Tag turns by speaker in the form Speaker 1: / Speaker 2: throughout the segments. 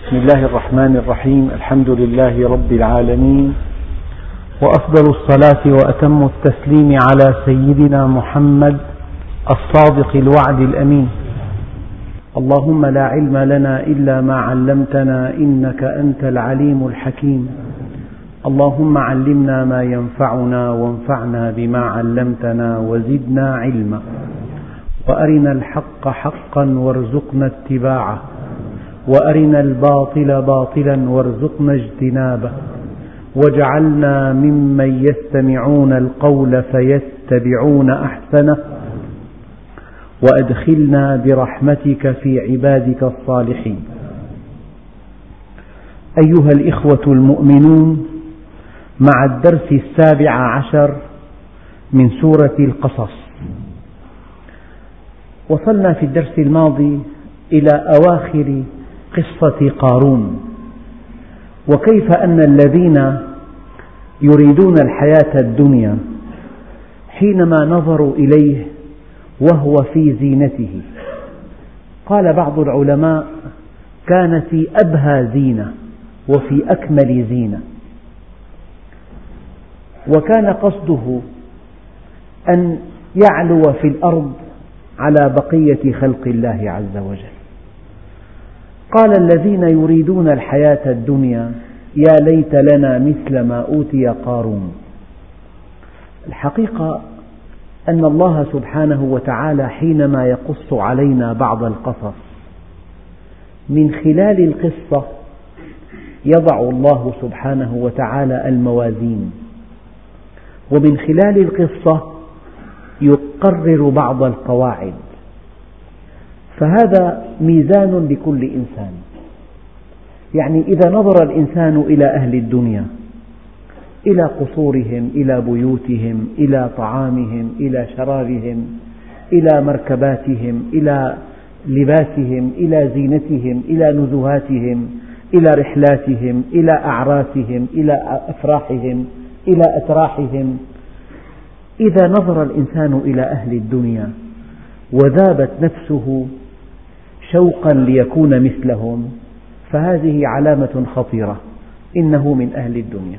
Speaker 1: بسم الله الرحمن الرحيم. الحمد لله رب العالمين، وأفضل الصلاة وأتم التسليم على سيدنا محمد الصادق الوعد الأمين. اللهم لا علم لنا إلا ما علمتنا إنك أنت العليم الحكيم. اللهم علمنا ما ينفعنا وانفعنا بما علمتنا وزدنا علما، وأرنا الحق حقا وارزقنا اتباعه، وأرنا الباطل باطلا وارزقنا اجتنابه، واجعلنا ممن يستمعون القول فيتبعون أحسنه، وأدخلنا برحمتك في عبادك الصالحين. أيها الإخوة المؤمنون، مع الدرس 17 من سورة القصص. وصلنا في الدرس الماضي إلى أواخر قصة قارون، وكيف أن الذين يريدون الحياة الدنيا حينما نظروا إليه وهو في زينته، قال بعض العلماء: كان في أبهى زينة وفي أكمل زينة، وكان قصده أن يعلو في الأرض على بقية خلق الله عز وجل. قال: الذين يريدون الحياة الدنيا يا ليت لنا مثل ما أوتي قارون. الحقيقة أن الله سبحانه وتعالى حينما يقص علينا بعض القصص، من خلال القصة يضع الله سبحانه وتعالى الموازين، ومن خلال القصة يقرر بعض القواعد، فهذا ميزان لكل إنسان. يعني إذا نظر الإنسان إلى أهل الدنيا، إلى قصورهم، إلى بيوتهم، إلى طعامهم، إلى شرابهم، إلى مركباتهم، إلى لباسهم، إلى زينتهم، إلى نزهاتهم، إلى رحلاتهم، إلى أعراسهم، إلى أفراحهم، إلى أتراحهم، إذا نظر الإنسان إلى أهل الدنيا وذابت نفسه شوقا ليكون مثلهم، فهذه علامة خطيرة، إنه من أهل الدنيا.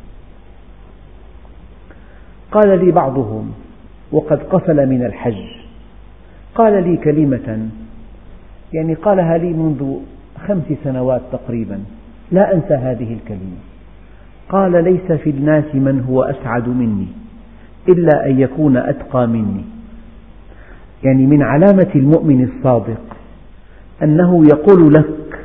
Speaker 1: قال لي بعضهم وقد قفل من الحج، قال لي كلمة يعني قالها لي منذ 5 سنوات تقريبا، لا أنسى هذه الكلمة. قال: ليس في الناس من هو أسعد مني إلا أن يكون أتقى مني. يعني من علامة المؤمن الصادق أنه يقول لك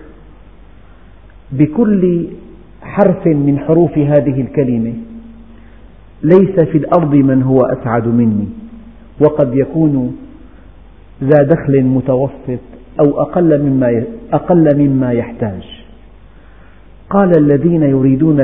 Speaker 1: بكل حرف من حروف هذه الكلمة: ليس في الأرض من هو أسعد مني، وقد يكون ذا دخل متوسط أو أقل مما يحتاج. قال: الذين يريدون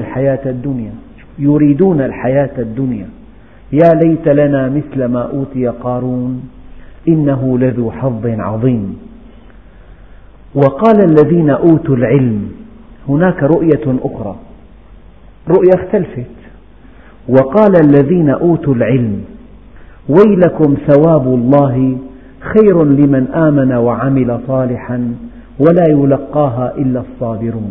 Speaker 1: الحياة الدنيا يا ليت لنا مثل ما أوتي قارون إنه لذو حظ عظيم. وقال: الذين أوتوا العلم، هناك رؤية أخرى، رؤية اختلفت. وقال: الذين أوتوا العلم ويلكم ثواب الله خير لمن آمن وعمل صالحا ولا يلقاها إلا الصابرون.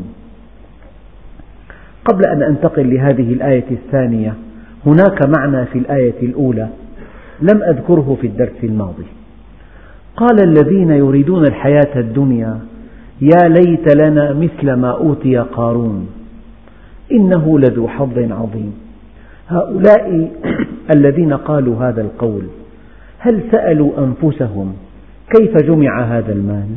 Speaker 1: قبل أن أنتقل لهذه الآية الثانية، هناك معنى في الآية الأولى لم أذكره في الدرس الماضي. قال: الذين يريدون الحياة الدنيا يا ليت لنا مثل ما أوتي قارون إنه لذو حظ عظيم. هؤلاء الذين قالوا هذا القول هل سألوا أنفسهم كيف جمع هذا المال؟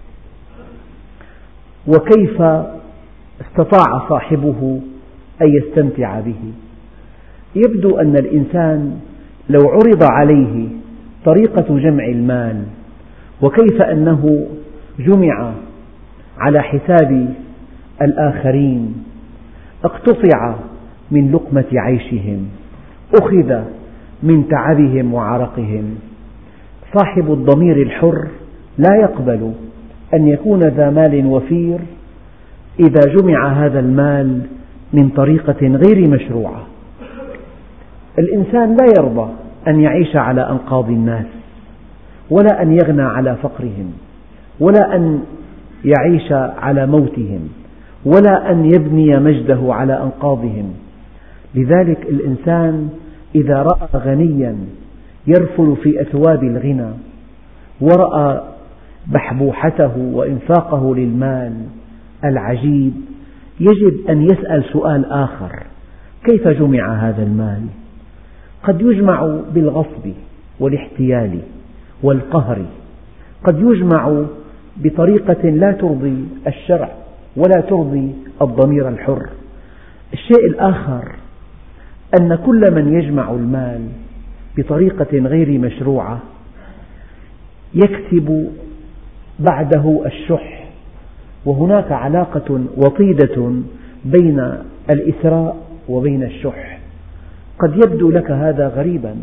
Speaker 1: وكيف استطاع صاحبه أن يستمتع به؟ يبدو أن الإنسان لو عرض عليه طريقة جمع المال وكيف أنه جمع على حساب الآخرين، اقتطع من لقمة عيشهم، أخذ من تعبهم وعرقهم، صاحب الضمير الحر لا يقبل أن يكون ذا مال وفير إذا جمع هذا المال من طريقة غير مشروعة. الإنسان لا يرضى أن يعيش على أنقاض الناس، ولا أن يغنى على فقرهم، ولا أن يعيش على موتهم، ولا أن يبني مجده على أنقاضهم. لذلك الإنسان إذا رأى غنيا يرفل في أثواب الغنى ورأى بحبوحته وإنفاقه للمال العجيب، يجب أن يسأل سؤال آخر: كيف جمع هذا المال؟ قد يجمع بالغصب والاحتيال والقهر، قد يجمع بطريقة لا ترضي الشرع ولا ترضي الضمير الحر. الشيء الآخر أن كل من يجمع المال بطريقة غير مشروعة يكسب بعده الشح، وهناك علاقة وطيدة بين الإثراء وبين الشح. قد يبدو لك هذا غريبا،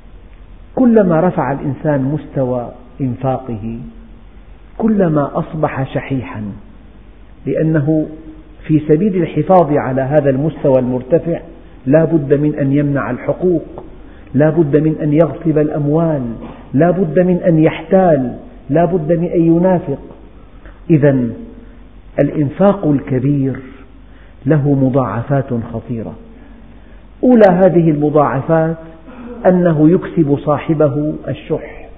Speaker 1: كلما رفع الإنسان مستوى إنفاقه كلما أصبح شحيحا، لأنه في سبيل الحفاظ على هذا المستوى المرتفع لا بد من أن يمنع الحقوق، لا بد من أن يغصب الأموال، لا بد من أن يحتال، لا بد من أن ينافق. إذن الإنفاق الكبير له مضاعفات خطيرة. أولى هذه المضاعفات أنه يكسب صاحبه الشح.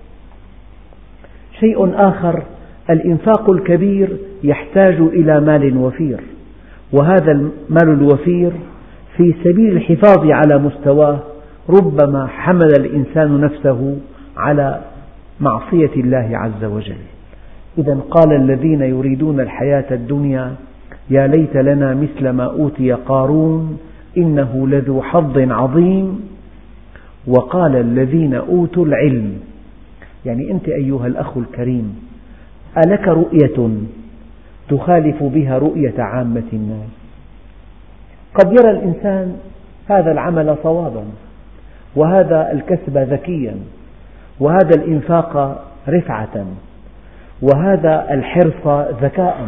Speaker 1: شيء آخر، الإنفاق الكبير يحتاج إلى مال وفير، وهذا المال الوفير في سبيل الحفاظ على مستواه ربما حمل الإنسان نفسه على معصية الله عز وجل. إذن قال الذين يريدون الحياة الدنيا يا ليت لنا مثل ما أوتي قارون إنه لذو حظ عظيم. وقال الذين أوتوا العلم، يعني أنت أيها الأخ الكريم ألك رؤية تخالف بها رؤية عامة الناس؟ قد يرى الإنسان هذا العمل صوابا، وهذا الكسب ذكيا، وهذا الإنفاق رفعة، وهذا الحرص ذكاء.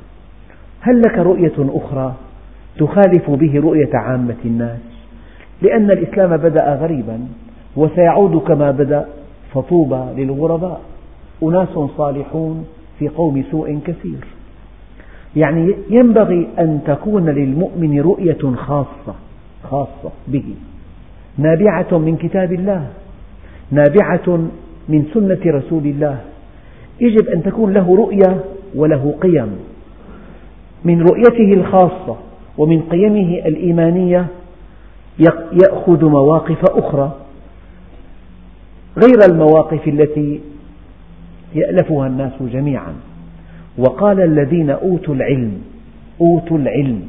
Speaker 1: هل لك رؤية أخرى تخالف به رؤية عامة الناس؟ لأن الإسلام بدأ غريبا وسيعود كما بدأ، فطوبى للغرباء، أناس صالحون في قوم سوء كثير. يعني ينبغي أن تكون للمؤمن رؤية خاصة به، نابعة من كتاب الله، نابعة من سنة رسول الله. يجب أن تكون له رؤية وله قيم. من رؤيته الخاصة ومن قيمه الإيمانية يأخذ مواقف أخرى غير المواقف التي يألفها الناس جميعا. وقال الذين أوتوا العلم،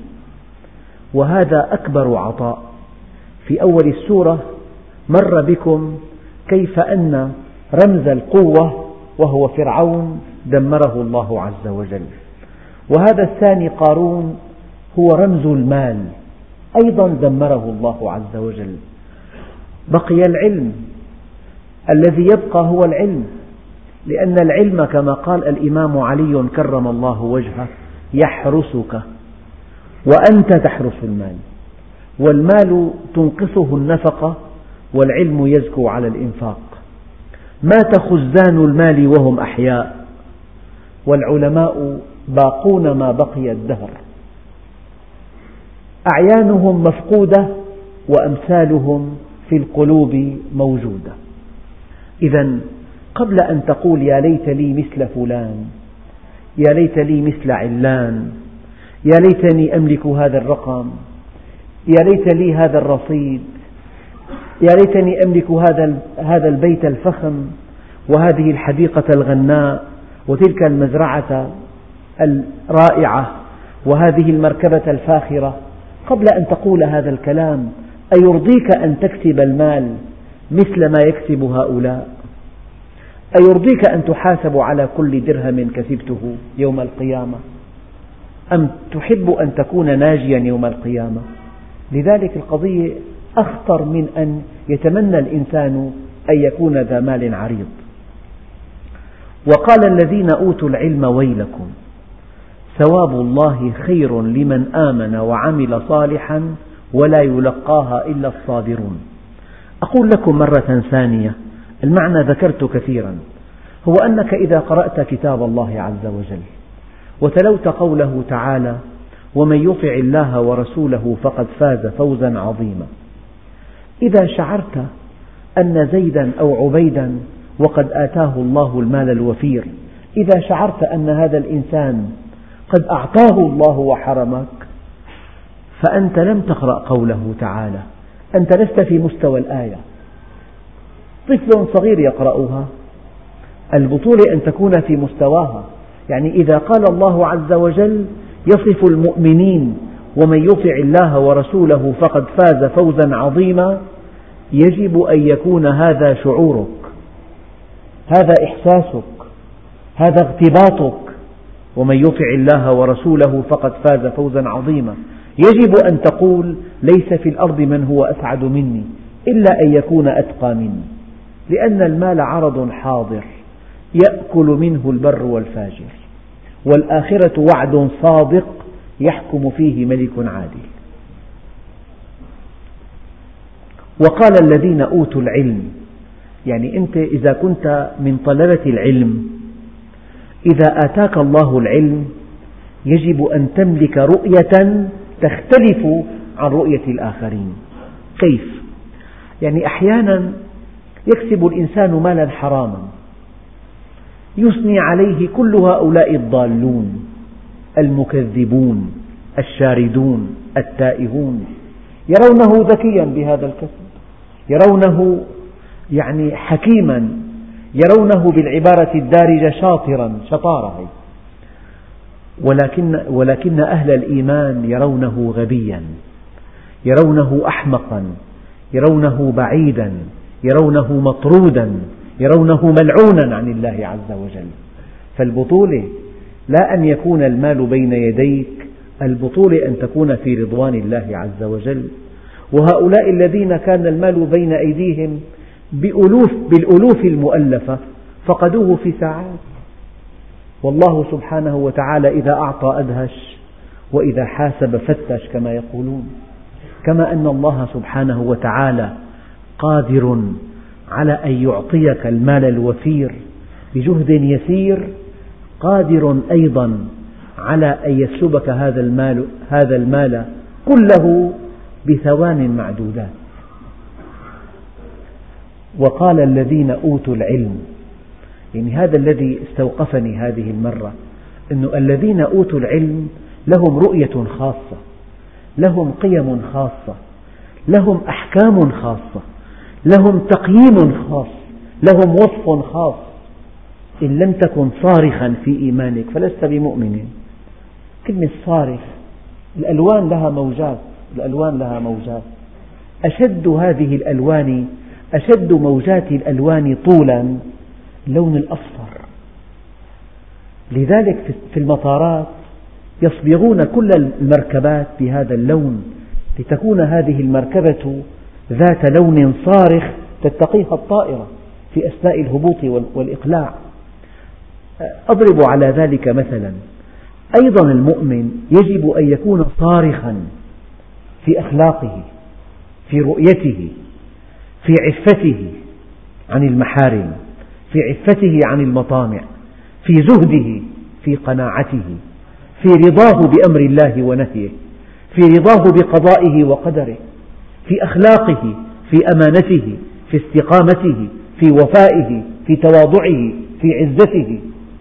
Speaker 1: وهذا أكبر عطاء. في أول السورة مر بكم كيف أن رمز القوة وهو فرعون دمره الله عز وجل، وهذا الثاني قارون هو رمز المال أيضا دمره الله عز وجل. بقي العلم، الذي يبقى هو العلم، لأن العلم كما قال الإمام علي كرم الله وجهه يحرسك وأنت تحرس المال، والمال تنقصه النفقة والعلم يزكو على الإنفاق. مات خزان المال وهم أحياء، والعلماء باقون ما بقي الدهر. أعيانهم مفقودة وأمثالهم في القلوب موجودة. إذن قبل أن تقول يا ليت لي مثل فلان، يا ليت لي مثل علان، يا ليتني أملك هذا الرقم، يا ليت لي هذا الرصيد، يا ليتني أملك هذا البيت الفخم وهذه الحديقة الغناء وتلك المزرعة الرائعة وهذه المركبة الفاخرة. قبل أن تقول هذا الكلام أيرضيك أن تكسب المال مثل ما يكسب هؤلاء؟ أيرضيك أن تحاسب على كل درهم كسبته يوم القيامة؟ أم تحب أن تكون ناجيا يوم القيامة؟ لذلك القضية أخطر من أن يتمنى الإنسان أن يكون ذا مال عريض. وقال الذين أوتوا العلم ويلكم ثواب الله خير لمن آمن وعمل صالحا ولا يلقاها إلا الصابرون. أقول لكم مرة ثانية، المعنى ذكرت كثيرا، هو أنك إذا قرأت كتاب الله عز وجل وتلوت قوله تعالى ومن يطع الله ورسوله فقد فاز فوزا عظيما. إذا شعرت أن زيدا أو عبيدا وقد آتاه الله المال الوفير، إذا شعرت أن هذا الإنسان قد أعطاه الله وحرمك، فأنت لم تقرأ قوله تعالى، أنت لست في مستوى الآية. طفل صغير يقرأها، البطولة أن تكون في مستواها. يعني إذا قال الله عز وجل يصف المؤمنين ومن يطع الله ورسوله فقد فاز فوزا عظيما، يجب أن يكون هذا شعورك، هذا إحساسك، هذا اغتباطك. ومن يطع الله ورسوله فقد فاز فوزا عظيما، يجب أن تقول ليس في الأرض من هو أسعد مني إلا أن يكون أتقى مني، لأن المال عرض حاضر يأكل منه البر والفاجر، والآخرة وعد صادق يحكم فيه ملك عادل. وقال الذين أوتوا العلم، يعني أنت إذا كنت من طلبة العلم، إذا آتاك الله العلم يجب أن تملك رؤية تختلف عن رؤية الآخرين. كيف؟ يعني أحيانا يكسب الإنسان مالا حراما، يثني عليه كل هؤلاء الضالون المكذبون الشاردون التائهون، يرونه ذكيا بهذا الكسب، يرونه يعني حكيما، يرونه بالعبارة الدارجة شاطرا، شطارة، ولكن أهل الإيمان يرونه غبيا، يرونه أحمقا، يرونه بعيدا، يرونه مطرودا، يرونه ملعونا عن الله عز وجل. فالبطولة لا أن يكون المال بين يديك، البطولة أن تكون في رضوان الله عز وجل. وهؤلاء الذين كان المال بين أيديهم بالألوف المؤلفة فقدوه في ساعات. والله سبحانه وتعالى إذا أعطى أدهش، وإذا حاسب فتش كما يقولون. كما أن الله سبحانه وتعالى قادر على أن يعطيك المال الوفير بجهد يسير، قادر أيضا على أن يسلبك هذا المال كله بثوان معدودات. وقال الذين أوتوا العلم، يعني هذا الذي استوقفني هذه المرة، أن الذين أوتوا العلم لهم رؤية خاصة، لهم قيم خاصة، لهم أحكام خاصة، لهم تقييم خاص، لهم وصف خاص. إن لم تكن صارخا في إيمانك فلست بمؤمن. كلمة صارخ، الألوان لها موجات، الألوان لها موجات. أشد هذه الألوان، أشد موجات الألوان طولا اللون الأصفر. لذلك في المطارات يصبغون كل المركبات بهذا اللون لتكون هذه المركبة ذات لون صارخ تتقيها الطائرة في أثناء الهبوط والإقلاع. أضرب على ذلك مثلا، أيضا المؤمن يجب أن يكون صارخا في أخلاقه، في رؤيته، في عفته عن المحارم، في عفته عن المطامع، في زهده، في قناعته، في رضاه بأمر الله ونهيه، في رضاه بقضائه وقدره، في أخلاقه، في أمانته، في استقامته، في وفائه، في تواضعه، في عزته.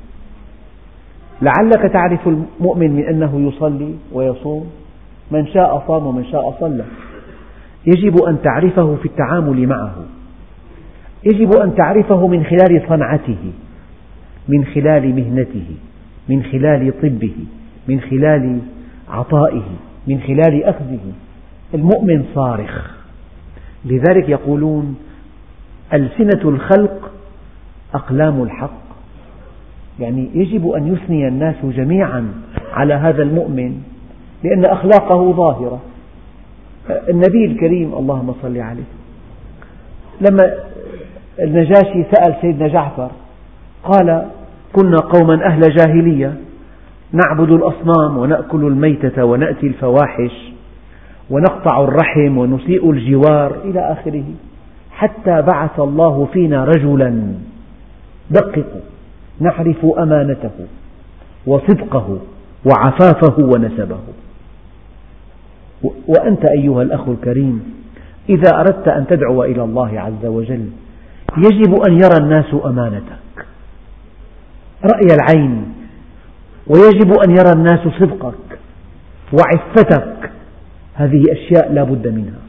Speaker 1: لعلك تعرف المؤمن من أنه يصلي ويصوم، من شاء صام ومن شاء صلى. يجب أن تعرفه في التعامل معه، يجب أن تعرفه من خلال صنعته، من خلال مهنته، من خلال طبه، من خلال عطائه، من خلال أخذه. المؤمن صارخ. لذلك يقولون ألسنة الخلق أقلام الحق، يعني يجب أن يثني الناس جميعا على هذا المؤمن لأن أخلاقه ظاهرة. النبي الكريم اللهم صل عليه، لما النجاشي سأل سيدنا جعفر قال: كنا قوما أهل جاهلية نعبد الأصنام ونأكل الميتة ونأتي الفواحش ونقطع الرحم ونسيء الجوار إلى آخره، حتى بعث الله فينا رجلا دققوا نعرف أمانته وصدقه وعفافه ونسبه. وأنت أيها الأخ الكريم إذا أردت أن تدعو إلى الله عز وجل يجب أن يرى الناس أمانتك رأي العين، ويجب أن يرى الناس صدقك وعفتك، هذه أشياء لا بد منها.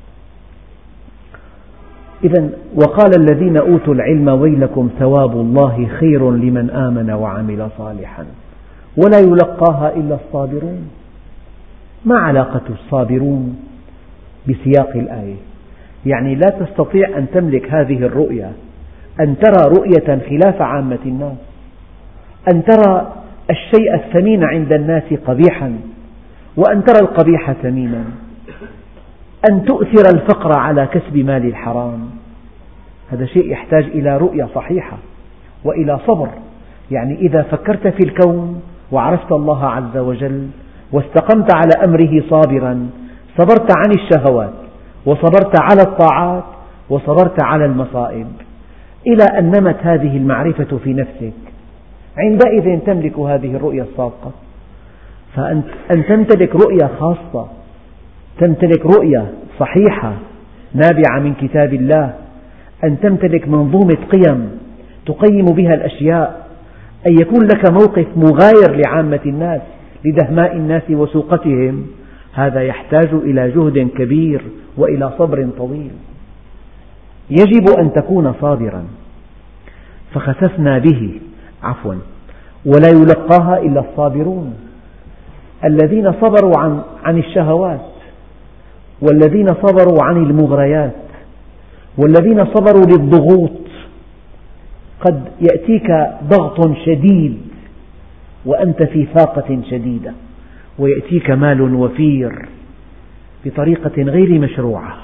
Speaker 1: إذن وقال الذين أوتوا العلم ويلكم ثواب الله خير لمن آمن وعمل صالحا ولا يلقاها إلا الصابرون. ما علاقة الصابرون بسياق الآية؟ يعني لا تستطيع أن تملك هذه الرؤية، أن ترى رؤية خلاف عامة الناس، أن ترى الشيء الثمين عند الناس قبيحا وأن ترى القبيح ثمينا، أن تؤثر الفقر على كسب مال الحرام، هذا شيء يحتاج إلى رؤية صحيحة وإلى صبر. يعني إذا فكرت في الكون وعرفت الله عز وجل واستقمت على أمره صابرا، صبرت عن الشهوات وصبرت على الطاعات وصبرت على المصائب إلى أن نمت هذه المعرفة في نفسك، عندئذ تملك هذه الرؤية الصادقة. فأن تمتلك رؤية خاصة، تمتلك رؤية صحيحة نابعة من كتاب الله، أن تمتلك منظومة قيم تقيم بها الأشياء، أن يكون لك موقف مغاير لعامة الناس لدهماء الناس وسوقتهم، هذا يحتاج إلى جهد كبير وإلى صبر طويل. يجب أن تكون صابرا. فخسفنا به ولا يلقاها إلا الصابرون، الذين صبروا عن الشهوات، والذين صبروا عن المغريات، والذين صبروا للضغوط. قد يأتيك ضغط شديد وأنت في فاقة شديدة، ويأتيك مال وفير بطريقة غير مشروعة.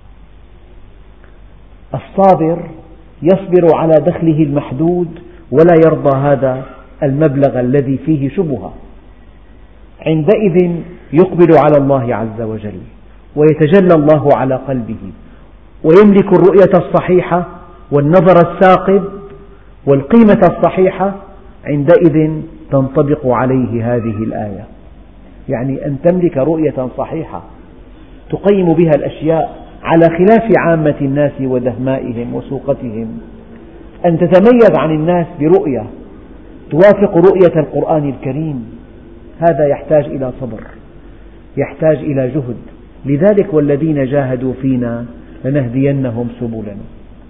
Speaker 1: الصابر يصبر على دخله المحدود ولا يرضى هذا المبلغ الذي فيه شبهة، عندئذ يقبل على الله عز وجل ويتجلى الله على قلبه ويملك الرؤية الصحيحة والنظر الثاقب والقيمة الصحيحة، عندئذ تنطبق عليه هذه الآية. يعني أن تملك رؤية صحيحة تقيم بها الأشياء على خلاف عامة الناس ودهمائهم وسوقتهم، أن تتميز عن الناس برؤية توافق رؤية القرآن الكريم، هذا يحتاج إلى صبر، يحتاج إلى جهد. لذلك والذين جاهدوا فينا لنهدينهم سبلنا.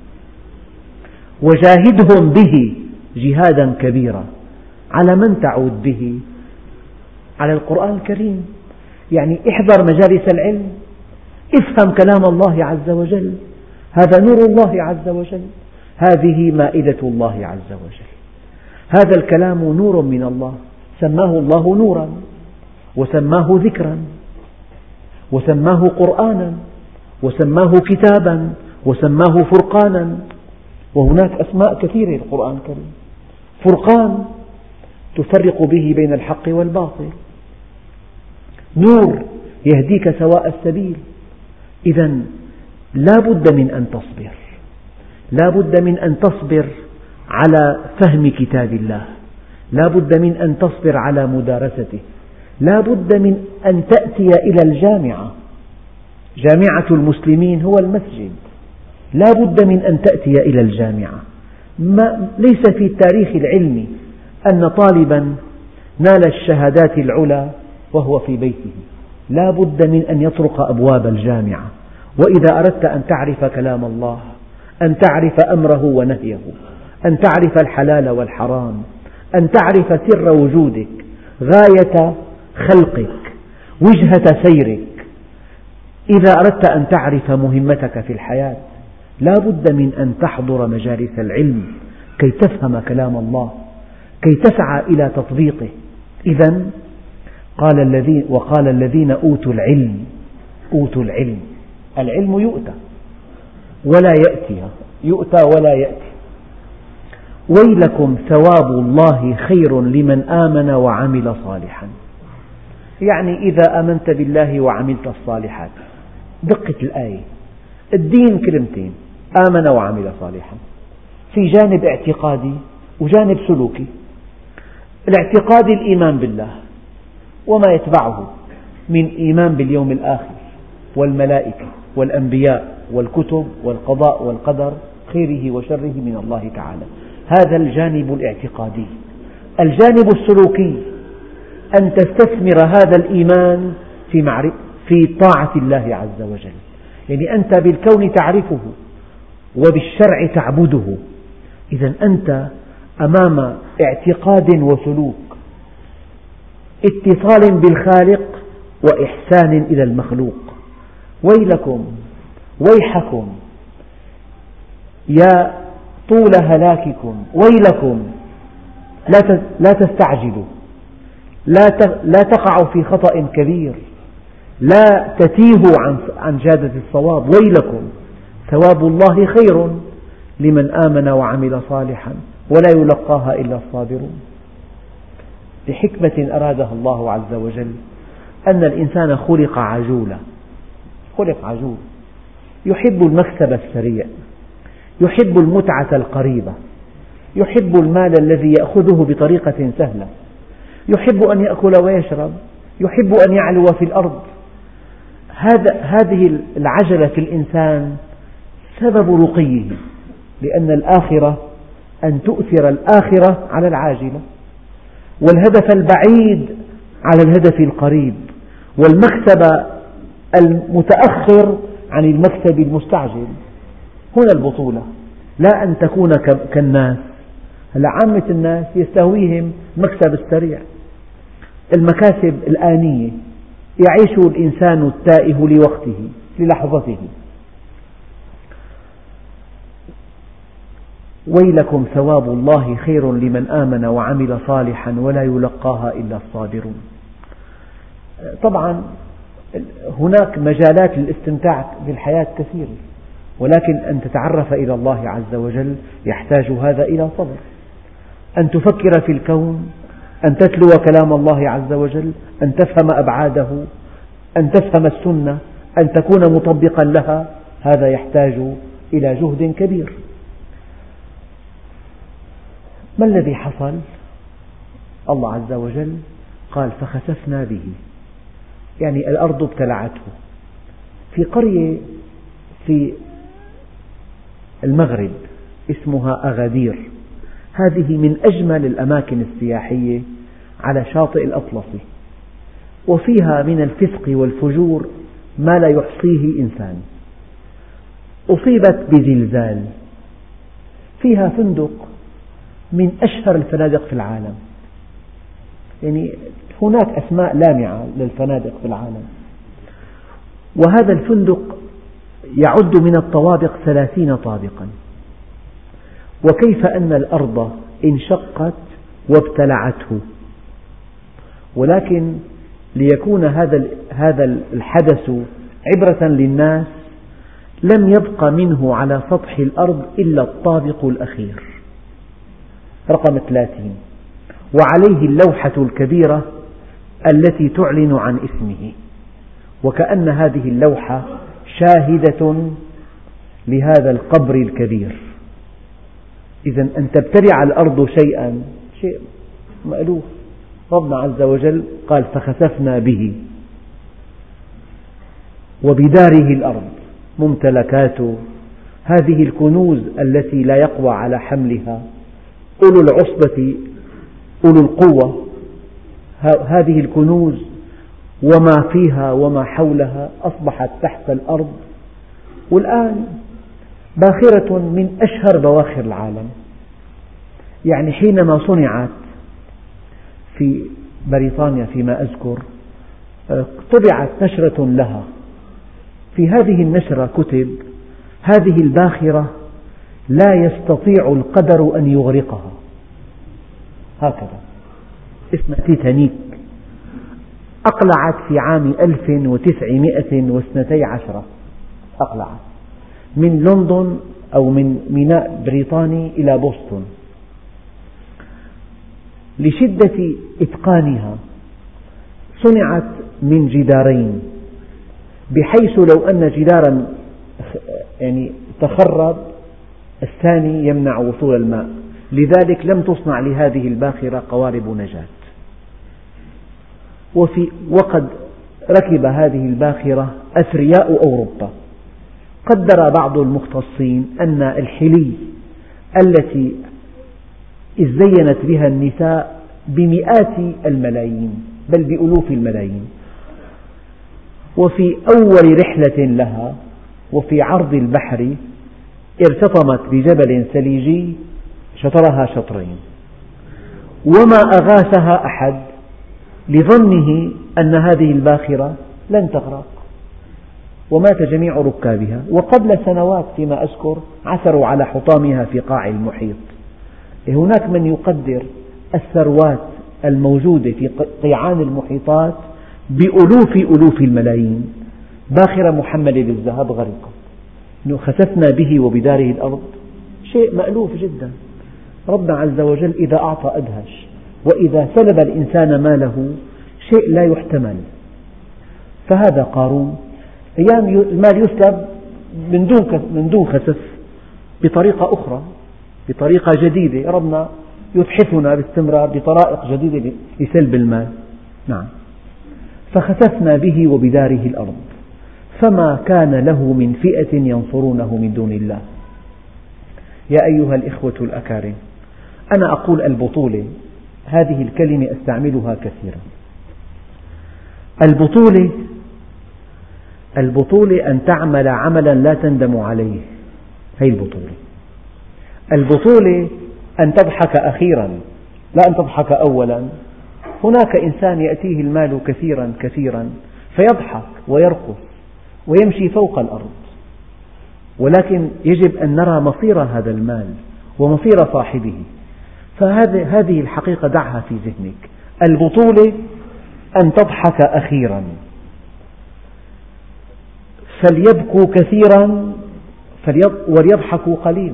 Speaker 1: وجاهدهم به جهادا كبيرا. على من تعود به؟ على القرآن الكريم. يعني احضر مجالس العلم، افهم كلام الله عز وجل، هذا نور الله عز وجل، هذه مائدة الله عز وجل، هذا الكلام نور من الله، سماه الله نورا وسماه ذكرا وسماه قرآنا وسماه كتابا وسماه فرقانا، وهناك أسماء كثيرة للقرآن الكريم. فرقان تفرق به بين الحق والباطل، نور يهديك سواء السبيل. إذن لا بد من أن تصبر، لا بد من أن تصبر على فهم كتاب الله، لا بد من أن تصبر على مدارسته، لا بد من أن تأتي إلى الجامعة. جامعة المسلمين هو المسجد، لا بد من أن تأتي إلى الجامعة. ليس في التاريخ العلمي أن طالبا نال الشهادات العلى وهو في بيته، لا بد من أن يطرق أبواب الجامعة. وإذا أردت أن تعرف كلام الله، أن تعرف أمره ونهيه، أن تعرف الحلال والحرام، أن تعرف سر وجودك، غاية خلقك، وجهة سيرك، إذا أردت أن تعرف مهمتك في الحياة، لا بد من أن تحضر مجالس العلم كي تفهم كلام الله، كي تسعى إلى تطبيقه. إذن وقال الذين أوتوا العلم، العلم يؤتى ولا يأتي، يؤتى ولا يأتي. ويلكم ثواب الله خير لمن آمن وعمل صالحا. يعني إذا آمنت بالله وعملت الصالحات. دقة الآية، الدين كلمتين: آمن وعمل صالحا، في جانب اعتقادي وجانب سلوكي. الاعتقاد الإيمان بالله وما يتبعه من إيمان باليوم الآخر والملائكة والأنبياء والكتب والقضاء والقدر خيره وشره من الله تعالى. هذا الجانب الاعتقادي. الجانب السلوكي أن تستثمر هذا الإيمان في طاعة الله عز وجل، يعني أنت بالكون تعرفه وبالشرع تعبده، إذا أنت أمام اعتقاد وسلوك، اتصال بالخالق وإحسان إلى المخلوق. ويلكم ويحكم يا طول هلاككم، ويلكم لا تستعجلوا، لا تقعوا في خطأ كبير، لا تتيهوا عن جادة الصواب. ويلكم ثواب الله خير لمن آمن وعمل صالحا ولا يلقاها إلا الصابرون. لحكمة أرادها الله عز وجل أن الإنسان خلق عجولا، خلق عجول، يحب المكسب السريع، يحب المتعة القريبة، يحب المال الذي يأخذه بطريقة سهلة، يحب أن يأكل ويشرب، يحب أن يعلو في الأرض. هذه العجلة في الإنسان سبب رقيه، لأن الآخرة أن تؤثر الآخرة على العاجلة، والهدف البعيد على الهدف القريب، والمكسب المتأخر عن المكسب المستعجل. هنا البطولة، لا أن تكون كالناس. عامة الناس يستهويهم مكسب السريع، المكاسب الآنية، يعيش الإنسان التائه لوقته للحظته. ويلكم ثواب الله خير لمن آمن وعمل صالحا ولا يلقاها إلا الصابرون. طبعا هناك مجالات للاستمتاع بالحياة كثيرة، ولكن أن تتعرف إلى الله عز وجل يحتاج هذا إلى صبر، أن تفكر في الكون، أن تتلو كلام الله عز وجل، أن تفهم أبعاده، أن تفهم السنة، أن تكون مطبقا لها، هذا يحتاج إلى جهد كبير. ما الذي حصل؟ الله عز وجل قال فخسفنا به، يعني الأرض ابتلعته. في قرية في المغرب اسمها أغادير، هذه من أجمل الأماكن السياحية على شاطئ الأطلسي، وفيها من الفسق والفجور ما لا يحصيه إنسان. أصيبت بزلزال، فيها فندق من أشهر الفنادق في العالم، يعني هناك أسماء لامعة للفنادق في العالم، وهذا الفندق يعد من الطوابق 30 طابقا. وكيف أن الأرض انشقت وابتلعته، ولكن ليكون هذا الحدث عبرة للناس لم يبق منه على سطح الأرض إلا الطابق الأخير رقم 30، وعليه اللوحة الكبيرة التي تعلن عن اسمه، وكأن هذه اللوحة شاهدة لهذا القبر الكبير. إذا أن تبتلع الأرض شيئا شيء مألوف. ربنا عز وجل قال فخسفنا به وبداره الأرض ممتلكاته، هذه الكنوز التي لا يقوى على حملها، أولو العصبة أولو القوة، هذه الكنوز وما فيها وما حولها أصبحت تحت الأرض، والآن باخرة من أشهر بواخر العالم. يعني حينما صنعت في بريطانيا فيما أذكر، طبعت نشرة لها، في هذه النشرة كتب هذه الباخرة لا يستطيع القدر أن يغرقها، هكذا، اسمها تيتانيك، أقلعت في عام 1912، أقلعت من لندن أو من ميناء بريطاني إلى بوسطن. لشدة إتقانها صنعت من جدارين، بحيث لو أن جدارا يعني تخرب الثاني يمنع وصول الماء، لذلك لم تصنع لهذه الباخرة قوارب نجاة. وقد ركب هذه الباخرة أثرياء أوروبا. قدر بعض المختصين أن الحلي التي ازدينت بها النساء بمئات الملايين بل بألوف الملايين، وفي أول رحلة لها وفي عرض البحر ارتطمت بجبل ثليجي شطرها شطرين، وما أغاثها أحد لظنه أن هذه الباخرة لن تغرق، ومات جميع ركابها. وقبل سنوات فيما أذكر عثروا على حطامها في قاع المحيط. هناك من يقدر الثروات الموجودة في قيعان المحيطات بألوف الملايين. باخرة محملة بالذهب غرقت، خسفنا به وبداره الأرض، شيء مألوف جدا. ربنا عز وجل إذا أعطى أدهش، وإذا سلب الإنسان ماله شيء لا يحتمل. فهذا قارون، أيام المال يسلب من دون خسف بطريقة أخرى، بطريقة جديدة. ربنا يتحفنا باستمرار بطرائق جديدة لسلب المال. نعم. فخسفنا به وبداره الأرض فما كان له من فئة ينصرونه من دون الله. يا أيها الإخوة الأكارم، أنا أقول البطولة، هذه الكلمة أستعملها كثيرا. البطولة أن تعمل عملا لا تندم عليه، هي البطولة. البطولة أن تضحك أخيرا لا أن تضحك أولا. هناك إنسان يأتيه المال كثيرا كثيرا فيضحك ويرقص ويمشي فوق الأرض، ولكن يجب أن نرى مصير هذا المال ومصير صاحبه. فهذه الحقيقة دعها في ذهنك. البطولة أن تضحك أخيرا، فليبكوا كثيرا وليضحكوا قليلا.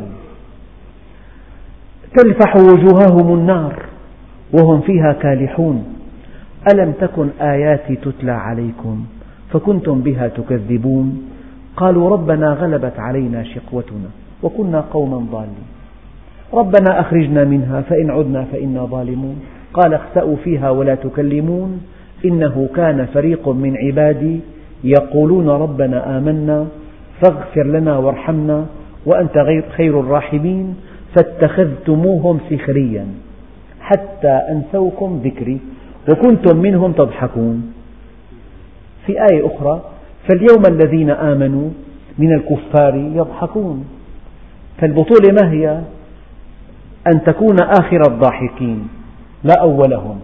Speaker 1: تلفح وجوههم النار وهم فيها كالحون، ألم تكن آياتي تتلى عليكم فكنتم بها تكذبون، قالوا ربنا غلبت علينا شقوتنا وكنا قوما ضالين، ربنا أخرجنا منها فإن عدنا فإنا ظالمون، قال اخسأوا فيها ولا تكلمون إنه كان فريق من عبادي يقولون ربنا آمنا فاغفر لنا وارحمنا وأنت خير الراحمين فاتخذتموهم سخريا حتى أنسوكم ذكري وكنتم منهم تضحكون. في آية أخرى فاليوم الذين آمنوا من الكفار يضحكون. فالبطولة ما هي؟ أن تكون آخر الضاحكين لا أولهم.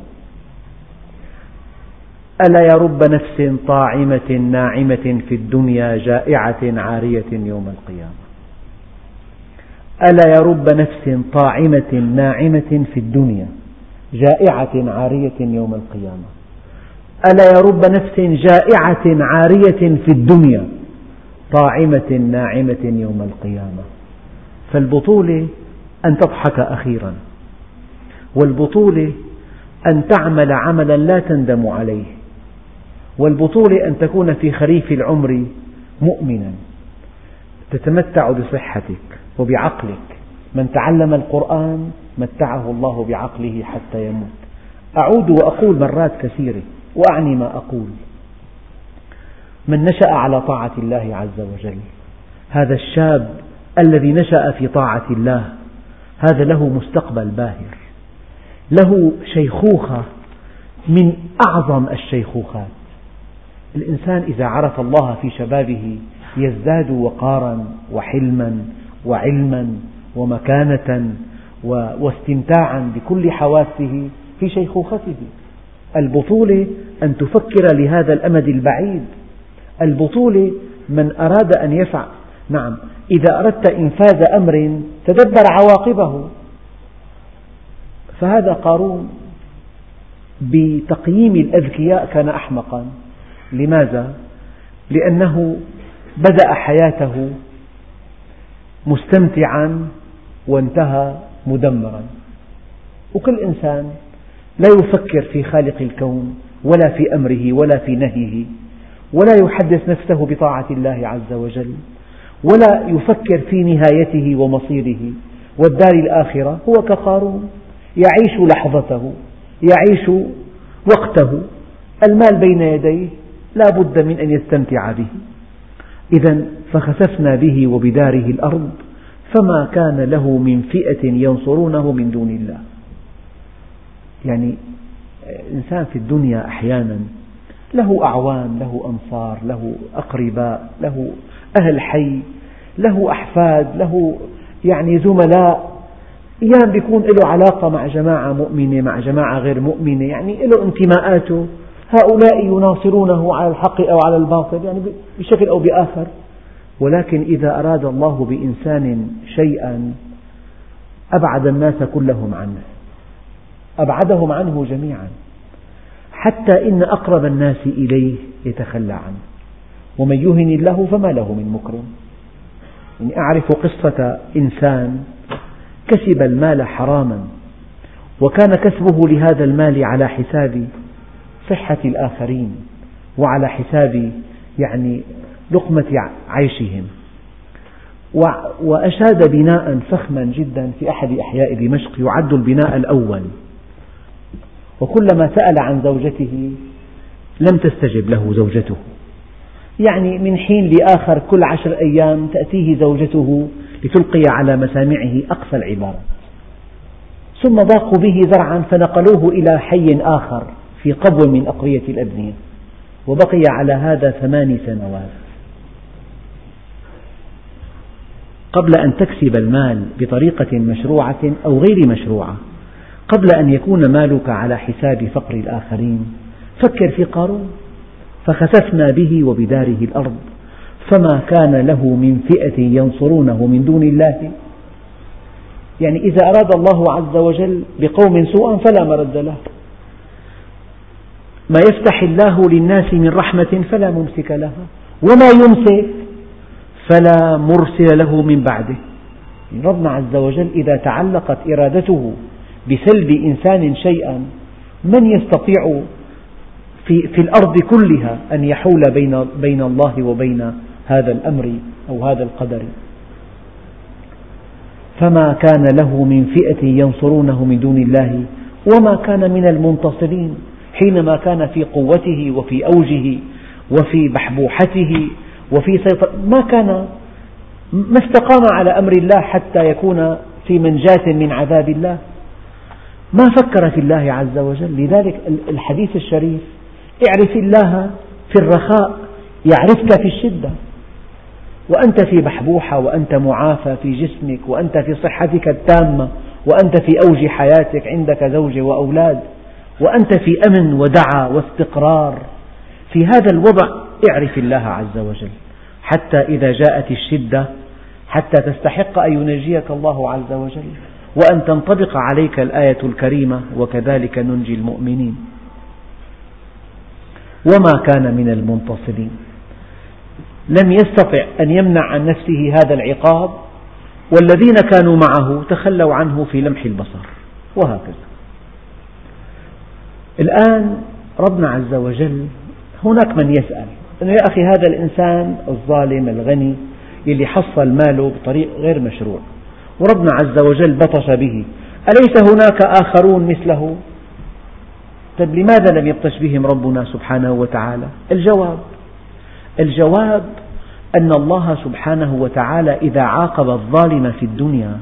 Speaker 1: ألا يا رب نفس طاعمة ناعمة في الدنيا جائعة عارية يوم القيامة. ألا يا رب نفس طاعمة ناعمة في الدنيا جائعة عارية يوم القيامة. ألا يا رب نفس جائعة عارية في الدنيا طاعمة ناعمة يوم القيامة. فالبطولة أن تضحك أخيرا، والبطولة أن تعمل عملا لا تندم عليه، والبطولة أن تكون في خريف العمر مؤمنا تتمتع بصحتك وبعقلك. من تعلم القرآن متعه الله بعقله حتى يموت. أعود وأقول مرات كثيرة وأعني ما أقول: من نشأ على طاعة الله عز وجل، هذا الشاب الذي نشأ في طاعة الله هذا له مستقبل باهر، له شيخوخة من أعظم الشيخوخات. الإنسان إذا عرف الله في شبابه يزداد وقارا وحلما وعلما ومكانة واستمتاعا بكل حواسه في شيخوخته. البطولة أن تفكر لهذا الأمد البعيد. البطولة من أراد أن يفعل، نعم، إذا أردت إنفاذ أمر تدبر عواقبه. فهذا قارون بتقييم الأذكياء كان أحمقا. لماذا؟ لأنه بدأ حياته مستمتعا وانتهى مدمرا. وكل إنسان لا يفكر في خالق الكون ولا في أمره ولا في نهيه، ولا يحدث نفسه بطاعة الله عز وجل، ولا يفكر في نهايته ومصيره والدار الآخرة. هو كقارون يعيش لحظته، يعيش وقته، المال بين يديه لا بد من أن يستمتع به. إذا فخسفنا به وبداره الأرض فما كان له من فئة ينصرونه من دون الله. يعني الإنسان في الدنيا أحيانا له أعوان، له أنصار، له أقرباء، له أهل حي، له أحفاد، له يعني زملاء، أيام بيكون له علاقة مع جماعة مؤمنة مع جماعة غير مؤمنة، يعني له انتماءاته، هؤلاء يناصرونه على الحق أو على الباطل يعني بشكل أو بآخر. ولكن إذا أراد الله بإنسان شيئا أبعد الناس كلهم عنه، أبعدهم عنه جميعا، حتى إن أقرب الناس إليه يتخلى عنه. ومن يهن الله فما له من مكرم. يعني أعرف قصة إنسان كسب المال حراما، وكان كسبه لهذا المال على حساب صحة الآخرين وعلى حساب يعني لقمة عيشهم، وأشاد بناء فخما جدا في أحد أحياء دمشق يعد البناء الأول، وكلما سأل عن زوجته لم تستجب له زوجته، يعني من حين لآخر كل 10 أيام تأتيه زوجته لتلقي على مسامعه أقصى العبارة. ثم ضاقوا به ذرعا فنقلوه إلى حي آخر في قبو من أقرية الأبنية، وبقي على هذا 8 سنوات. قبل أن تكسب المال بطريقة مشروعة أو غير مشروعة، قبل أن يكون مالك على حساب فقر الآخرين، فكر في قارون. فخسفنا به وبداره الأرض فما كان له من فئة ينصرونه من دون الله. يعني إذا أراد الله عز وجل بقوم سوءا فلا مرد له. ما يفتح الله للناس من رحمة فلا ممسك لها، وما يمسك فلا مرسل له من بعده. ربنا عز وجل إذا تعلقت إرادته بسلب إنسان شيئا، من يستطيع في الأرض كلها أن يحول بين الله وبين هذا الأمر أو هذا القدر؟ فما كان له من فئة ينصرونه من دون الله وما كان من المنتصرين. حينما كان في قوته وفي أوجه وفي بحبوحته وفي ما استقام على أمر الله حتى يكون في منجاة من عذاب الله، ما فكر في الله عز وجل. لذلك الحديث الشريف: اعرف الله في الرخاء يعرفك في الشدة. وأنت في بحبوحة، وأنت معافى في جسمك، وأنت في صحتك التامة، وأنت في أوج حياتك، عندك زوجة وأولاد، وأنت في أمن ودعى واستقرار، في هذا الوضع اعرف الله عز وجل، حتى إذا جاءت الشدة حتى تستحق أن ينجيك الله عز وجل، وأن تنطبق عليك الآية الكريمة: وكذلك ننجي المؤمنين. وما كان من المنتصرين، لم يستطع أن يمنع عن نفسه هذا العقاب، والذين كانوا معه تخلوا عنه في لمح البصر، وهكذا. الآن ربنا عز وجل هناك من يسأل أنه يا أخي هذا الإنسان الظالم الغني اللي حصل ماله بطريق غير مشروع وربنا عز وجل بطش به، أليس هناك آخرون مثله؟ طيب لماذا لم يبطش بهم ربنا سبحانه وتعالى؟ الجواب أن الله سبحانه وتعالى إذا عاقب الظالم في الدنيا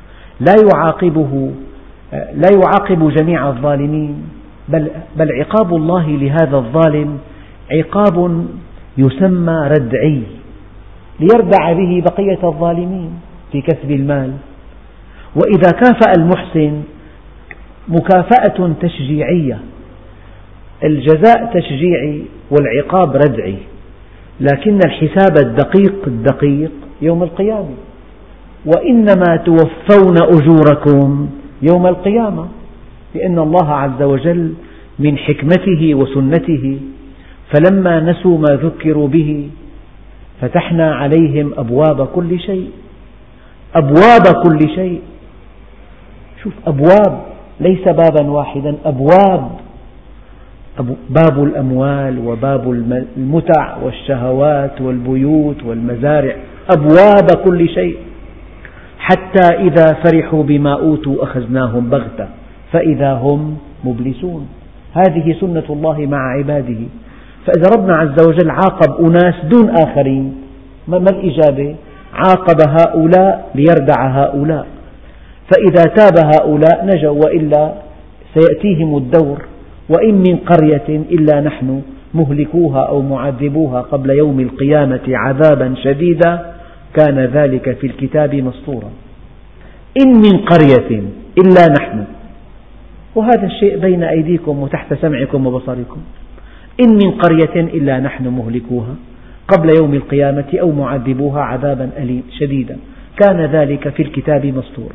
Speaker 1: لا يعاقب جميع الظالمين، بل عقاب الله لهذا الظالم عقاب يسمى ردعي، ليردع به بقية الظالمين في كسب المال. وإذا كافأ المحسن مكافأة تشجيعية، الجزاء تشجيعي والعقاب ردعي، لكن الحساب الدقيق يوم القيامة. وإنما توفون أجوركم يوم القيامة، لأن الله عز وجل من حكمته وسنته فلما نسوا ما ذكروا به فتحنا عليهم أبواب كل شيء. أبواب كل شيء، شوف، أبواب ليس بابا واحدا، أبواب، باب الأموال وباب المتع والشهوات والبيوت والمزارع، أبواب كل شيء. حتى إذا فرحوا بما أوتوا أخذناهم بغتة فإذا هم مبلسون. هذه سنة الله مع عباده، فإذا ربنا عز وجل عاقب أناس دون آخرين، ما الإجابة؟ عاقب هؤلاء ليردع هؤلاء، فإذا تاب هؤلاء نجوا، وإلا سيأتيهم الدور. وإن من قرية إلا نحن مهلكوها أو معذبوها قبل يوم القيامة عذابا شديدا كان ذلك في الكتاب مسطورا. إن من قرية إلا نحن، وهذا الشيء بين أيديكم وتحت سمعكم وبصركم. إن من قرية إلا نحن مهلكوها قبل يوم القيامة أو معذبوها عذابا أليم شديدا كان ذلك في الكتاب مسطورا.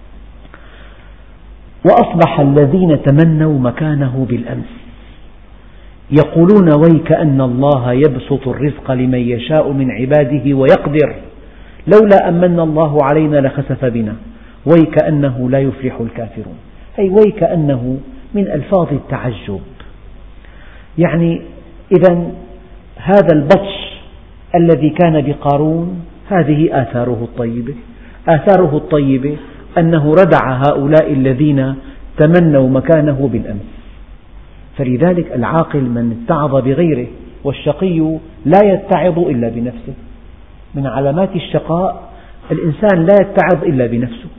Speaker 1: وأصبح الذين تمنوا مكانه بالأمس يقولون ويكأن الله يبسط الرزق لمن يشاء من عباده ويقدر لولا أمن الله علينا لخسف بنا ويكأنه لا يفلح الكافرون. أي ويكأنه من ألفاظ التعجب، يعني إذا هذا البطش الذي كان بقارون هذه آثاره الطيبة. آثاره الطيبة أنه ردع هؤلاء الذين تمنوا مكانه بالأمس. فلذلك العاقل من اتعظ بغيره، والشقي لا يتعظ إلا بنفسه. من علامات الشقاء الإنسان لا يتعظ إلا بنفسه.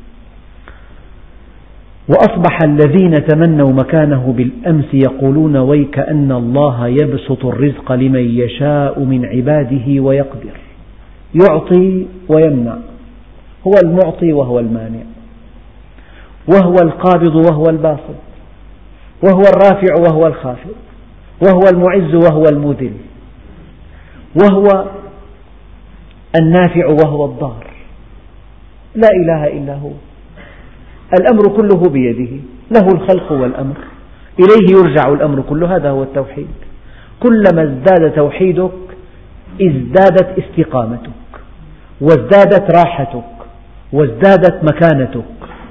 Speaker 1: وأصبح الذين تمنوا مكانه بالأمس يقولون ويكأن الله يبسط الرزق لمن يشاء من عباده ويقدر. يعطي ويمنع، هو المعطي وهو المانع، وهو القابض وهو الباسط، وهو الرافع وهو الخافض، وهو المعز وهو المذل، وهو النافع وهو الضار، لا إله إلا هو. الأمر كله بيده، له الخلق والأمر، إليه يرجع الأمر كله. هذا هو التوحيد. كلما ازداد توحيدك ازدادت استقامتك، وازدادت راحتك، وازدادت مكانتك.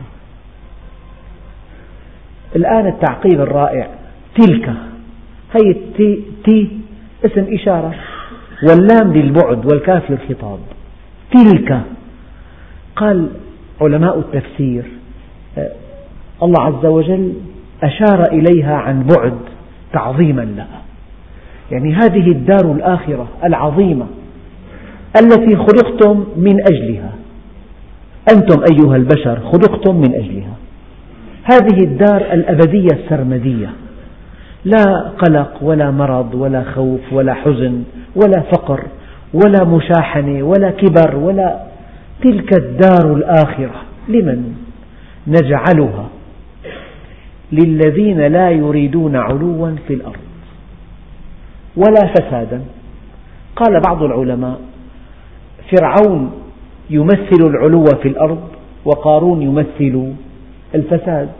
Speaker 1: الآن التعقيب الرائع، تلك، هي تي اسم إشارة، واللام للبعد والكاف للخطاب. تلك، قال علماء التفسير الله عز وجل أشار إليها عن بعد تعظيما لها، يعني هذه الدار الآخرة العظيمة التي خلقتم من أجلها، أنتم أيها البشر خلقتم من أجلها. هذه الدار الأبدية السرمدية، لا قلق ولا مرض ولا خوف ولا حزن ولا فقر ولا مشاحنة ولا كبر ولا. تلك الدار الآخرة لمن؟ نجعلها للذين لا يريدون علوا في الأرض ولا فسادا. قال بعض العلماء فرعون يمثل العلو في الأرض وقارون يمثل الفساد.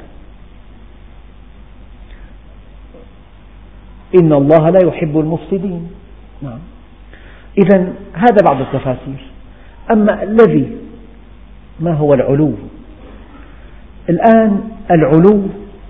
Speaker 1: إن الله لا يحب المفسدين. نعم. إذن هذا بعض التفاسير. أما الذي ما هو العلو؟ الآن العلو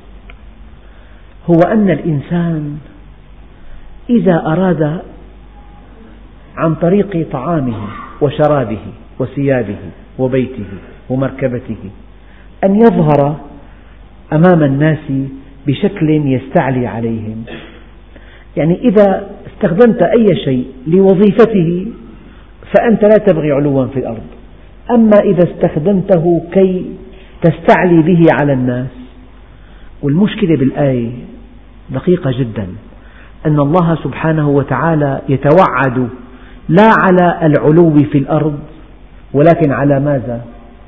Speaker 1: هو أن الإنسان إذا أراد عن طريق طعامه وشرابه وثيابه وبيته ومركبته أن يظهر أمام الناس بشكل يستعلي عليهم. يعني إذا استخدمت أي شيء لوظيفته فأنت لا تبغي علوا في الأرض. أما إذا استخدمته كي تستعلي به على الناس. والمشكلة بالآية دقيقة جدا، أن الله سبحانه وتعالى يتوعد لا على العلو في الأرض ولكن على ماذا؟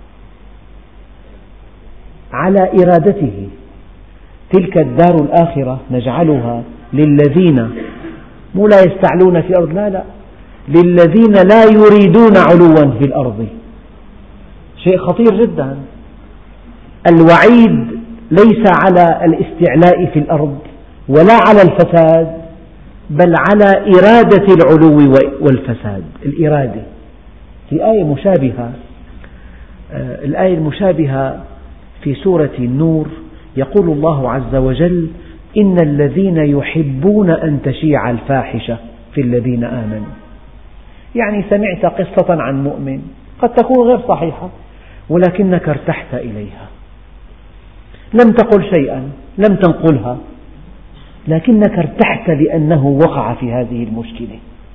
Speaker 1: على إرادته. تلك الدار الآخرة نجعلها للذين مو لا يستعلون في الأرض، لا، للذين لا يريدون علوا في الأرض. شيء خطير جدا. الوعيد ليس على الاستعلاء في الأرض ولا على الفساد، بل على إرادة العلو والفساد. الإرادة في آية مشابهة، الآية المشابهة في سورة النور يقول الله عز وجل إن الذين يحبون أن تشيع الفاحشة في الذين آمنوا. يعني سمعت قصة عن مؤمن قد تكون غير صحيحة ولكنك ارتحت إليها، لم تقل شيئا، لم تنقلها، لكنك ارتحت لأنه وقع في هذه المشكلة.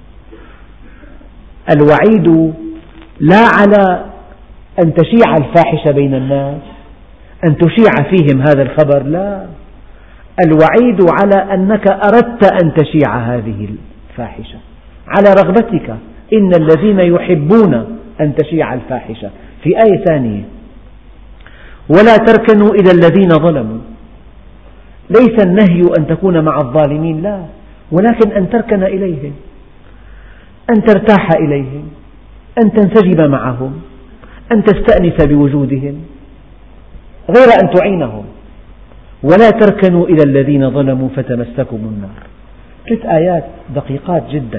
Speaker 1: الوعيد لا على أن تشيع الفاحشة بين الناس، أن تشيع فيهم هذا الخبر، لا، الوعيد على أنك أردت أن تشيع هذه الفاحشة على رغبتك. إن الذين يحبون أن تشيع الفاحشة. في آية ثانية: ولا تركنوا إلى الذين ظلموا. ليس النهي أن تكون مع الظالمين، لا، ولكن أن تركن إليهم، أن ترتاح إليهم، أن تنسجم معهم، أن تستأنس بوجودهم، غير أن تعينهم. ولا تركنوا إلى الذين ظلموا فتمسكم النار. 3 آيات دقيقات جدا.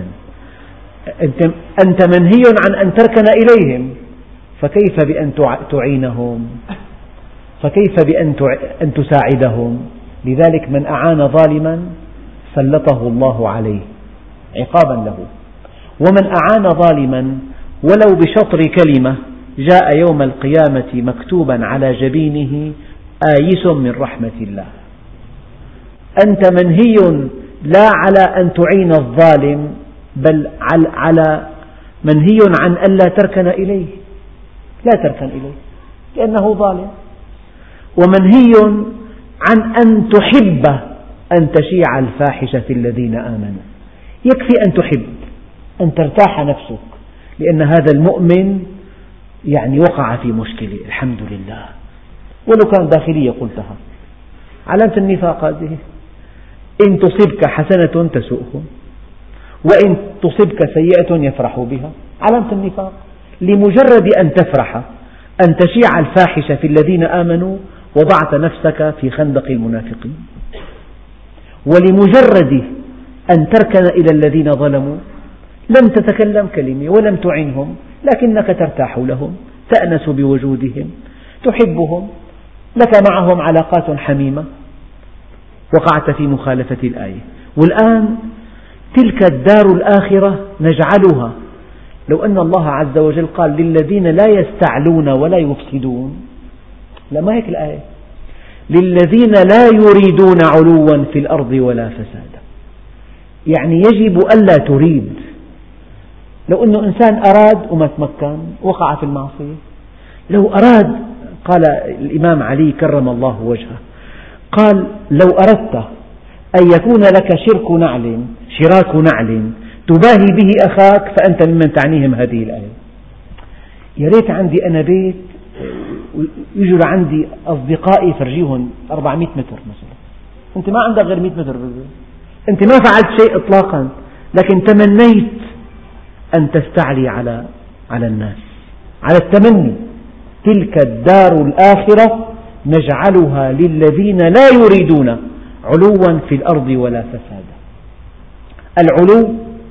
Speaker 1: أنت منهي عن أن تركن إليهم، فكيف بأن تعينهم؟ فكيف بأن تساعدهم؟ لذلك من أعان ظالما سلطه الله عليه عقابا له، ومن أعان ظالما ولو بشطر كلمة جاء يوم القيامة مكتوبا على جبينه آيس من رحمة الله. أنت منهي لا على أن تعين الظالم، بل على منهي عن أن لا تركن إليه، لا تركن إليه لأنه ظالم. ومنهي عن أن تحب أن تشيع الفاحشة في الذين آمنوا. يكفي أن تحب، أن ترتاح نفسك، لأن هذا المؤمن وقع في مشكلة، الحمد لله. ولو كان داخلية قلتها. علامة النفاق هذه: إن تصبك حسنة تسؤهم، وإن تصبك سيئة يفرحوا بها. علامة النفاق. لمجرد أن تفرح أن تشيع الفاحشة في الذين آمنوا وضعت نفسك في خندق المنافقين. ولمجرد أن تركن إلى الذين ظلموا لم تتكلم كلمة ولم تعنهم، لكنك ترتاح لهم، تأنس بوجودهم، تحبهم، لك معهم علاقات حميمة. وقعت في مخالفة الآية. والآن تلك الدار الآخرة نجعلها، لو أن الله عز وجل قال للذين لا يستعلون ولا يفسدون، ما هيك الآية، للذين لا يريدون علوا في الأرض ولا فسادا. يجب ألا تريد. لو أنه إنسان أراد وما تمكن وقع في المعصية. لو أراد، قال الإمام علي كرم الله وجهه، قال: لو أردت أن يكون لك شراك نعل تباهي به أخاك فأنت ممن تعنيهم هذه الآية. يا ريت عندي أنا بيت يجوا عندي أصدقائي فرجيهم 400 متر مثلا. أنت ما عندك غير 100 متر بالبيت، أنت ما فعلت شيء إطلاقا، لكن تمنيت أن تستعلي على الناس، على التمني. تلك الدار الآخرة نجعلها للذين لا يريدون علوا في الأرض ولا فسادا. العلو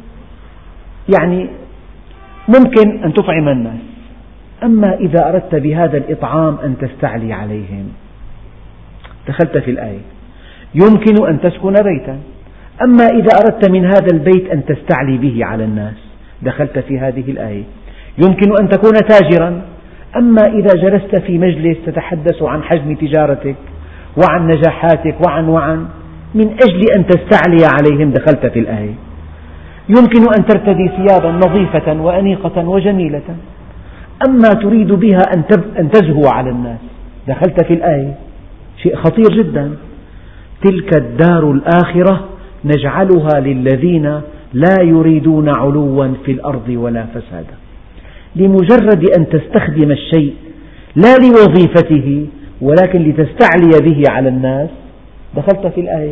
Speaker 1: ممكن أن تطعم الناس، أما إذا أردت بهذا الإطعام أن تستعلي عليهم دخلت في الآية. يمكن أن تسكن بيتا، أما إذا أردت من هذا البيت أن تستعلي به على الناس دخلت في هذه الآية. يمكن أن تكون تاجرا، أما إذا جلست في مجلس تتحدث عن حجم تجارتك وعن نجاحاتك وعن من أجل أن تستعلي عليهم دخلت في الآية. يمكن أن ترتدي ثيابا نظيفة وأنيقة وجميلة، أما تريد بها أن تزهو على الناس دخلت في الآية. شيء خطير جدا. تلك الدار الآخرة نجعلها للذين لا يريدون علوا في الأرض ولا فسادا. لمجرد أن تستخدم الشيء لا لوظيفته ولكن لتستعلي به على الناس دخلت في الآية.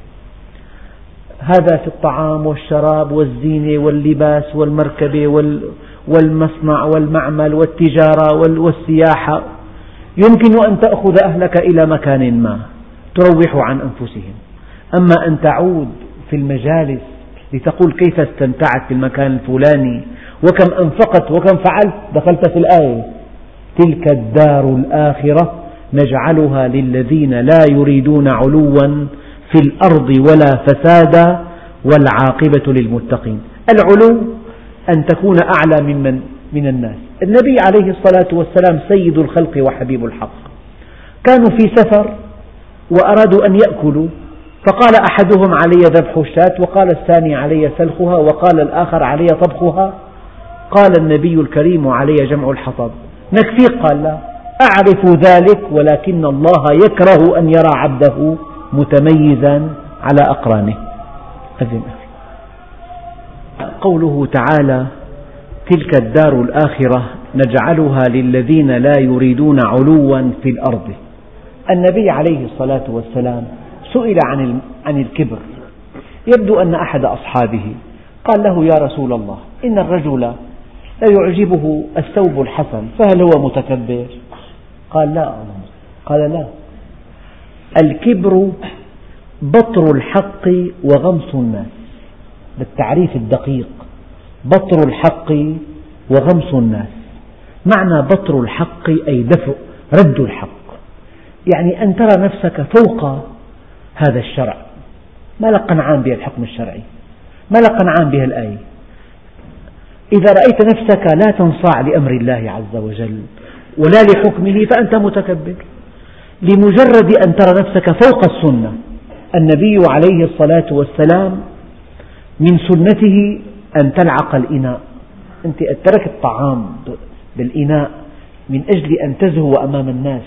Speaker 1: هذا في الطعام والشراب والزينة واللباس والمركبة والمصنع والمعمل والتجارة والسياحة. يمكن أن تأخذ أهلك إلى مكان ما تروح عن أنفسهم، أما أن تعود في المجالس لتقول كيف استمتعت في المكان الفلاني وكم أنفقت وكم فعلت دخلت في الآية. تلك الدار الآخرة نجعلها للذين لا يريدون علوا في الأرض ولا فسادا والعاقبة للمتقين. العلو أن تكون أعلى من الناس. النبي عليه الصلاة والسلام سيد الخلق وحبيب الحق، كانوا في سفر وأرادوا أن يأكلوا، فقال أحدهم علي ذبح الشاة، وقال الثاني علي سلخها، وقال الآخر علي طبخها. قال النبي الكريم علي جمع الحطب. نكفيك؟ قال لا، أعرف ذلك، ولكن الله يكره أن يرى عبده متميزا على أقرانه. قوله تعالى: تلك الدار الآخرة نجعلها للذين لا يريدون علوا في الأرض. النبي عليه الصلاة والسلام سئل عن الكبر. يبدو أن أحد أصحابه قال له: يا رسول الله، إن الرجل لا يعجبه الثوب الحسن، فهل هو متكبر؟ قال لا. قال لا، الكبر بطر الحق وغمص الناس. بالتعريف الدقيق: بطر الحق وغمص الناس. معنى بطر الحق أي دفع رد الحق، يعني أن ترى نفسك فوق هذا الشرع، ما لك قنعان بها الحكم الشرعي، ما لك قنعان بها الآية. إذا رأيت نفسك لا تنصاع لأمر الله عز وجل ولا لحكمه فأنت متكبر، لمجرد أن ترى نفسك فوق السنة. النبي عليه الصلاة والسلام من سنته أن تلعق الإناء. أنت تركت الطعام بالإناء من أجل أن تزهو أمام الناس،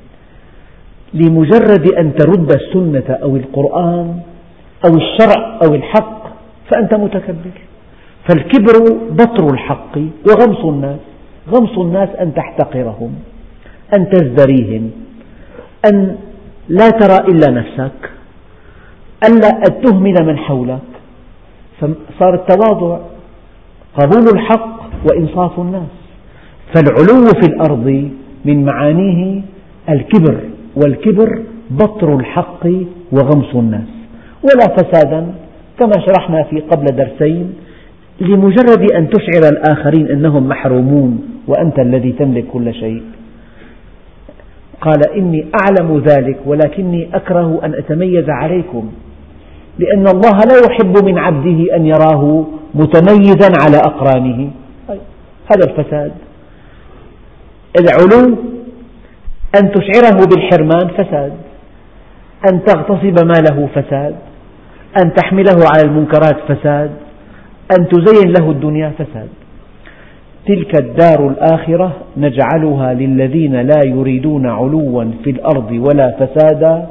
Speaker 1: لمجرد أن ترد السنة أو القرآن أو الشرع أو الحق فأنت متكبر. فالكبر بطر الحق وغمص الناس. غمص الناس أن تحتقرهم، أن تزدريهم، أن لا ترى إلا نفسك، ألا تهمل من حولك. فصار التواضع قبول الحق وإنصاف الناس. فالعلو في الأرض من معانيه الكبر، والكبر بطر الحق وغمص الناس، ولا فسادا كما شرحنا في قبل درسين، لمجرد أن تشعر الآخرين أنهم محرومون وأنت الذي تملك كل شيء. قال: إني أعلم ذلك ولكني أكره أن أتميز عليكم، لأن الله لا يحب من عبده أن يراه متميزا على أقرانه. هذا الفساد. العلو أن تشعره بالحرمان فساد، أن تغتصب ماله فساد، أن تحمله على المنكرات فساد، أن تزين له الدنيا فساد. تلك الدار الآخرة نجعلها للذين لا يريدون علوا في الأرض ولا فسادا.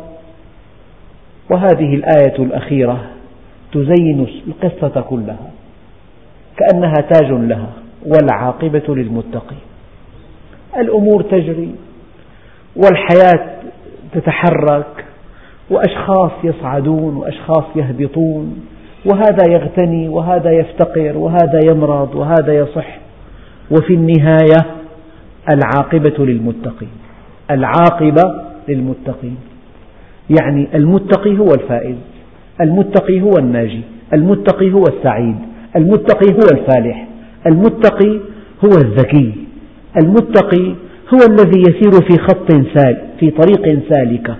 Speaker 1: وهذه الآية الأخيرة تزين القصة كلها كأنها تاج لها: والعاقبة للمتقين. الأمور تجري والحياة تتحرك، وأشخاص يصعدون وأشخاص يهبطون، وهذا يغتني وهذا يفتقر وهذا يمرض وهذا يصح، وفي النهاية العاقبة للمتقين. العاقبة للمتقين، يعني المتقي هو الفائز، المتقي هو الناجي، المتقي هو السعيد، المتقي هو الفالح، المتقي هو الذكي، المتقي هو الذي يسير في طريق سالكة.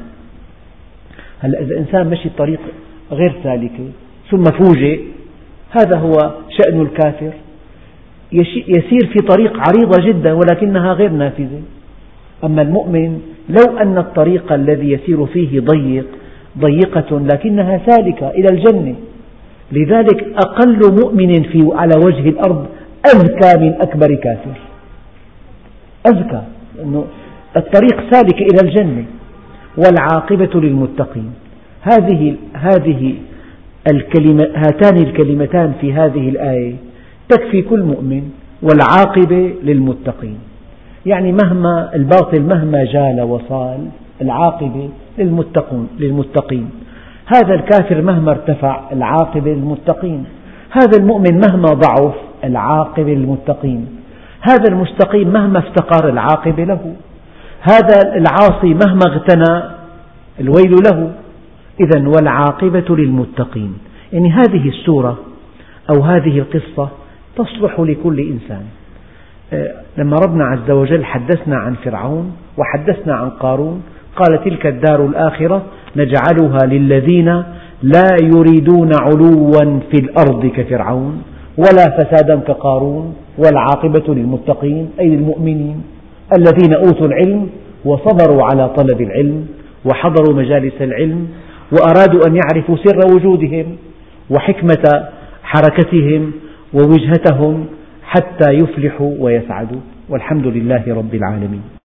Speaker 1: هلأ إذا إنسان مشي طريق غير سالكة ثم فوجئ، هذا هو شأن الكافر، يسير في طريق عريضة جدا ولكنها غير نافذة. أما المؤمن لو أن الطريق الذي يسير فيه ضيقة لكنها سالكة إلى الجنة. لذلك أقل مؤمن على وجه الأرض أذكى من أكبر كافر، أذكى، لأنه الطريق سالك إلى الجنة. والعاقبة للمتقين. هاتان الكلمتان في هذه الآية تكفي كل مؤمن. والعاقبة للمتقين، يعني مهما الباطل مهما جال وصال، العاقبة للمتقين. هذا الكافر مهما ارتفع، العاقبة للمتقين. هذا المؤمن مهما ضعف، العاقبة للمتقين. هذا المستقيم مهما افتقر، العاقبة له. هذا العاصي مهما اغتنى، الويل له. إذن والعاقبة للمتقين، يعني هذه السورة أو هذه القصة تصلح لكل إنسان. لما ربنا عز وجل حدثنا عن فرعون وحدثنا عن قارون، قال: تلك الدار الآخرة نجعلها للذين لا يريدون علوا في الأرض كفرعون ولا فسادا كقارون، والعاقبة للمتقين، أي للمؤمنين الذين أوتوا العلم وصبروا على طلب العلم وحضروا مجالس العلم وأرادوا أن يعرفوا سر وجودهم وحكمة حركتهم ووجهتهم حتى يفلحوا ويسعدوا، والحمد لله رب العالمين.